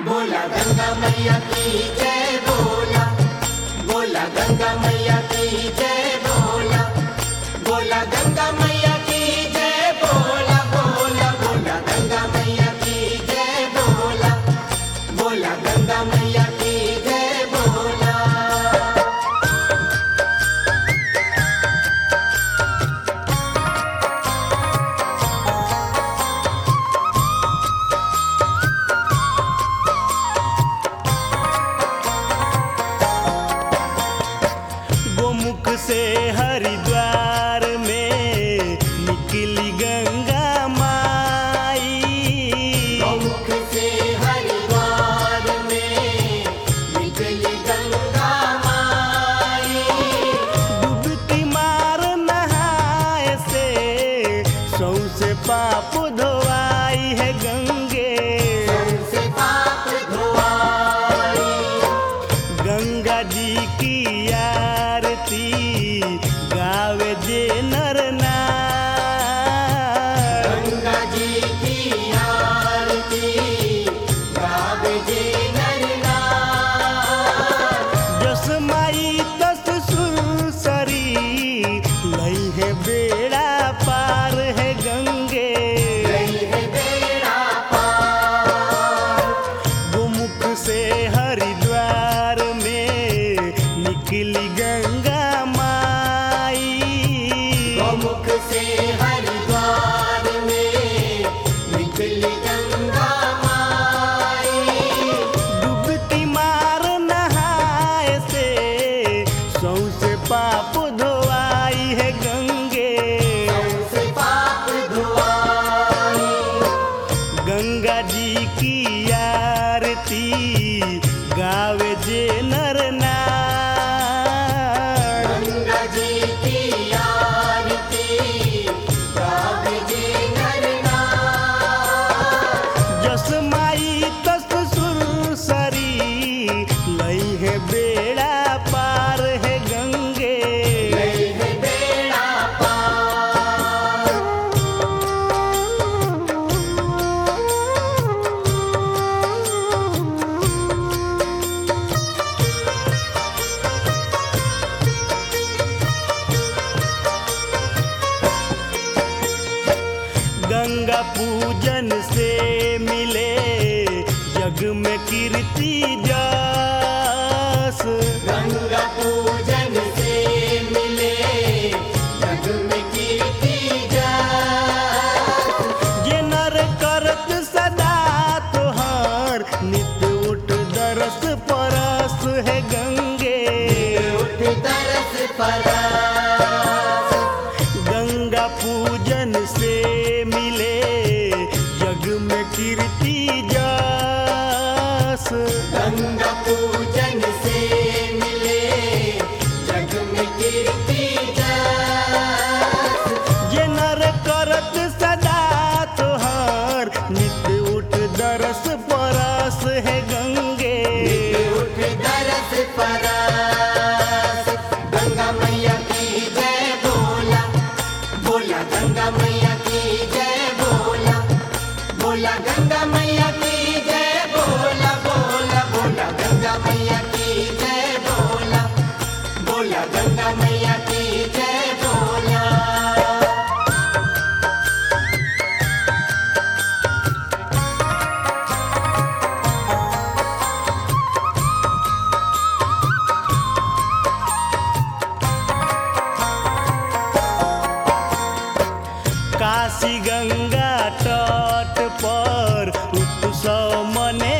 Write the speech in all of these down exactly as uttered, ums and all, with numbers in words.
बोला गंगा मैया की जय बोला, बोला गंगा मैया की जय बोला, बोला गंगा मैया की जय बोला, बोला बोला गंगा मैया की जय बोला, बोला गंगा मैया की जय बोला। गोमुख से हरिद्वार में निकली गंगा माई, गोमुख से हरिद्वार में निकली गंगा माई, डुबकी मार नहाए से सौंसे पाप धोवाई है गंगे, सबसे पाप धोआई, गंगा जी की आरती गावे जे नर नार, गंगा जी की आरती गावे जे नर नार, जस माई तस सुरसरी लई है बेड़ा पार है गंगे, गई है बेड़ा पार, गोमुख से हरिद्वार में निकली गंगा माई, गोमुख से हरिद्वार में निकली गंगा माई, डुबकी मार नहाए से सौंसे पाप धोआई है गंगे, सबसे पाप धोआई, गंगा जी की आरती गावे जे नर नार, गंगा जी की आरती गावे जे नर नार, जस माई तस सुरसरी लई है बेड़ा पार है गंगे, गई है बेड़ा पार। गंगा पूजन से मिले जग में कीर्ति जस, गंगा पूजन से मिले जग में कीर्ति जस, जे नर करत सदा तोहर नित उठ दरस परस है गंगे, उठ तरस परस, गंगा पूजन से मिले जग में कीर्ति जस, गंगा पूजन से मिले जग में कीर्ति जस, जे नर करत सदा तोहर नित उठ दरस परस है गंगे, उठ तरस परस, गंगा मैया की जय बोला, बोला गंगा मैया की जय बोला, बोला गंगा मैया की जय बोला, बोला बोला गंगा मैया की जय बोला, बोला गंगा मैया की जय बोला। काशी गंगा तट पर उत्सव मने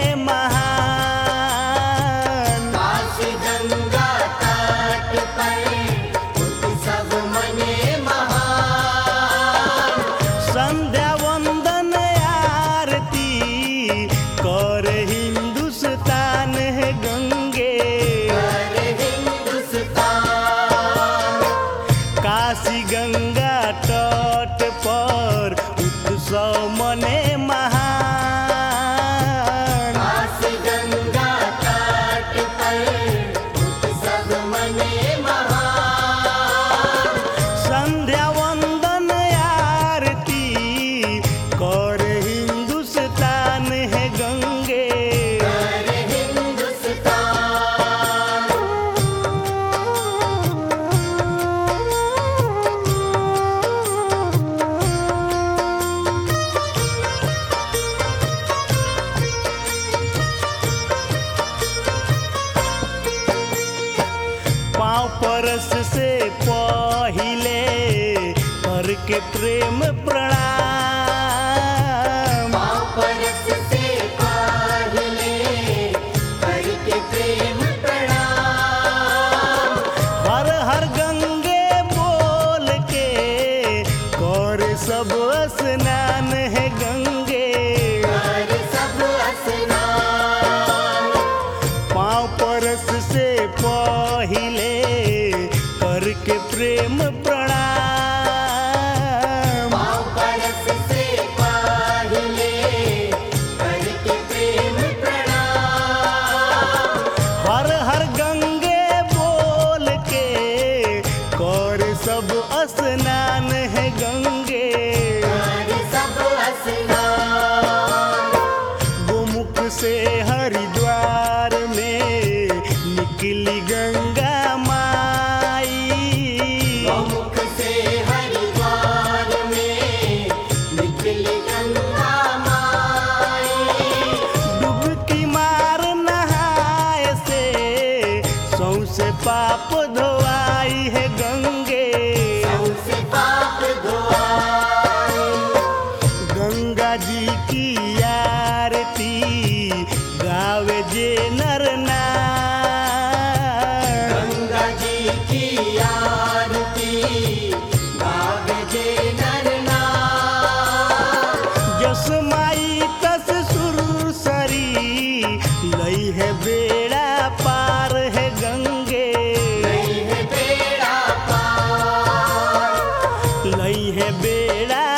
महान, काशी गंगा तट पर उत्सव मने महान, संध्या वंदन आरती कर हिंदुस्तान है गंगे, कर हिंदुस्तान, काशी गंगा तट पर उत्सव मने महान, काशी गंगा तट पर उत्सव मने महान, संध्या वंदन आरती कर हिंदुस्तान है गंगे, करके प्रेम प्रणाम। पाँव परस से पहले करके प्रेम प्रणाम। हर हर गंगे बोल के कर सब स्नान है गंगे। कर सब स्नान। पाँव परस से पहिले करके प्रेम प्रणाम। पाँव परस से पहले करके प्रेम प्रणाम। हर हर गंगे बोल के कर सब स्नान है गंगे। कर सब स्नान। गोमुख से हरिद्वार में निकली गंगा माई। गौमुख से हरिद्वार में निकली गंगा माई। डुबकी मार नहाए से सौंसे पाप धोआई है गंगे। सबसे पाप धोआई। गंगा जी की आरती गावे जे नर नार। गंगा जी की आरती गावे जे नर नार। जस माई तस सुरसरी लई है बेड़ा पार है गंगे। नहीं है बेड़ा पार। लई है बेड़ा